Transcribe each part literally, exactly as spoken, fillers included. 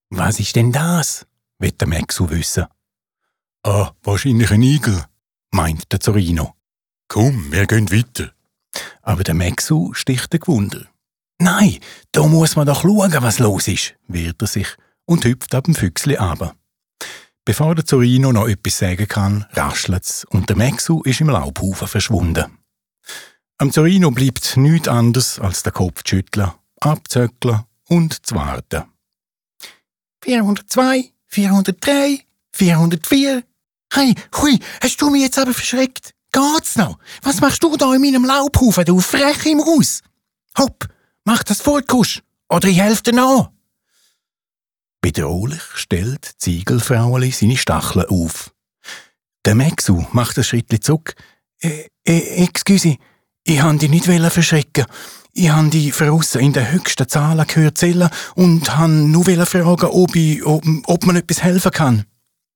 Was ist denn das? Will der Maxu wissen. Ah, wahrscheinlich ein Igel, meint der Zorino. Komm, wir gehen weiter. Aber der Maxu sticht den Gewunder. Nein, da muss man doch schauen, was los ist, wehrt er sich und hüpft ab dem Füchsli runter. Bevor der Zorino noch etwas sagen kann, raschelt's und der Maxu ist im Laubhaufen verschwunden. Am Zorino bleibt nichts anderes als den Kopf zu schütteln, abzöckeln und zu warten. vierhundertzwei, vierhundertdrei, vierhundertvier. Hey, hui, hast du mich jetzt aber verschreckt? Geht's noch? Was machst du da in meinem Laubhaufen, du Frech im Haus? Hopp, mach das Fortkusch, oder ich helfe dir nach. Bedrohlich stellt Ziegelfraueli seine Stacheln auf. Der Maxu macht ein Schrittchen zurück. Äh, äh, excuse, ich han dich nicht verschrecken. Ich han dich draussen in den höchsten Zahlen gehört zählen und han nur fragen, ob, ich, ob, ob man etwas helfen kann.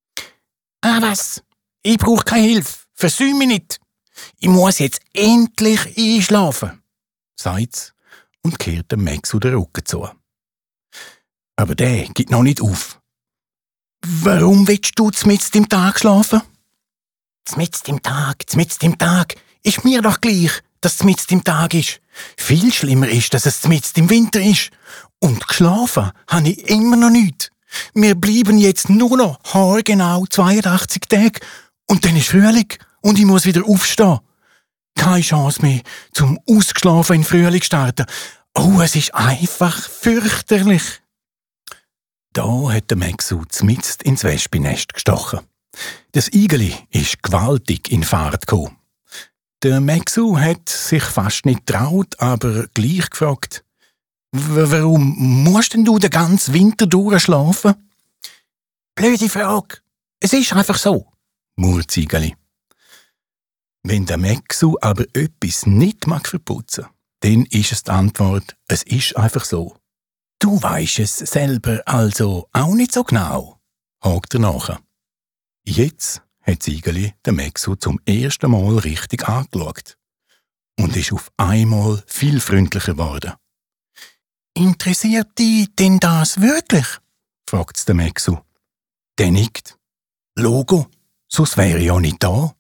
Ah was? Ich brauch keine Hilfe. Versäum mich nicht. Ich muss jetzt endlich einschlafen, sagt's und kehrt dem Maxu den Rücken zu. Aber der gibt noch nicht auf. Warum willst du mitten im Tag schlafen? Mitten im Tag, mitten im Tag. Ist mir doch gleich, dass es mitten im Tag ist. Viel schlimmer ist, dass es mitten im Winter ist. Und geschlafen habe ich immer noch nicht. Wir bleiben jetzt nur noch haargenau zweiundachtzig Tage und dann ist Frühling und ich muss wieder aufstehen. Keine Chance mehr, zum ausgeschlafen in den Frühling starten. Oh, es ist einfach fürchterlich. Da hat der Maxu zmitzt ins Wespennest gestochen. Das Igeli ist gewaltig in Fahrt gekommen. Der Maxu hat sich fast nicht getraut, aber gleich gefragt, warum musst denn du den ganzen Winter durchschlafen? Blöde Frage. Es ist einfach so, murrt das Igeli. Wenn der Maxu aber etwas nicht mag verputzen, dann ist es die Antwort, es ist einfach so. Du weisst es selber also auch nicht so genau, hakt er nachher. Jetzt hat das Igeli den Maxu zum ersten Mal richtig angeschaut und ist auf einmal viel freundlicher geworden. Interessiert dich denn das wirklich? Fragt der Maxu. Der nickt. Logo, sonst wäre ich ja nicht da.